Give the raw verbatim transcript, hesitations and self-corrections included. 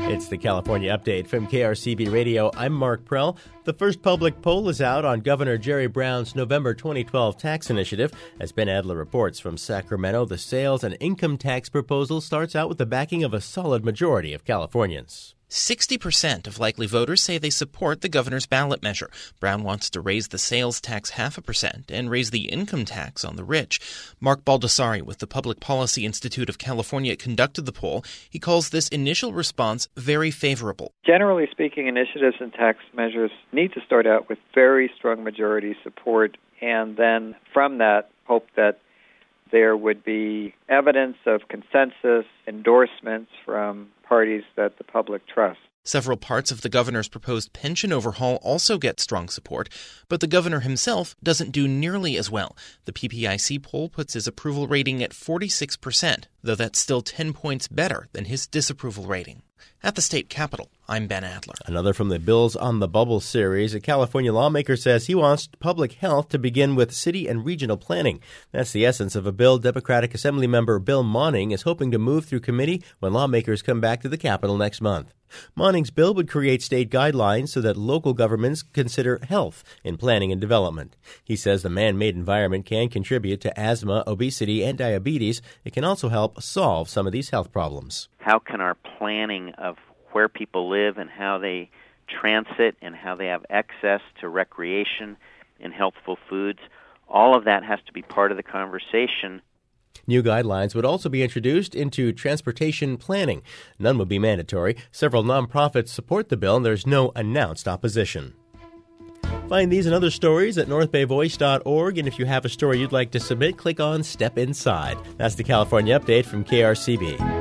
It's the California Update from K R C B Radio. I'm Mark Prell. The first public poll is out on Governor Jerry Brown's November twenty twelve tax initiative. As Ben Adler reports from Sacramento, the sales and income tax proposal starts out with the backing of a solid majority of Californians. sixty percent of likely voters say they support the governor's ballot measure. Brown wants to raise the sales tax half a percent and raise the income tax on the rich. Mark Baldassari with the Public Policy Institute of California conducted the poll. He calls this initial response very favorable. Generally speaking, initiatives and tax measures need to start out with very strong majority support, and then from that, hope that there would be evidence of consensus, endorsements from parties that the public trusts. Several parts of the governor's proposed pension overhaul also get strong support, but the governor himself doesn't do nearly as well. The P P I C poll puts his approval rating at forty-six percent, though that's still ten points better than his disapproval rating. At the state capitol, I'm Ben Adler. Another from the Bills on the Bubble series. A California lawmaker says he wants public health to begin with city and regional planning. That's the essence of a bill Democratic Assemblymember Bill Monning is hoping to move through committee when lawmakers come back to the Capitol next month. Monning's bill would create state guidelines so that local governments consider health in planning and development. He says the man-made environment can contribute to asthma, obesity, and diabetes. It can also help solve some of these health problems. How can our planning of where people live and how they transit and how they have access to recreation and healthful foods, all of that has to be part of the conversation. New guidelines would also be introduced into transportation planning. None would be mandatory. Several nonprofits support the bill, and there's no announced opposition. Find these and other stories at north bay voice dot org, and if you have a story you'd like to submit, click on Step Inside. That's the California Update from K R C B.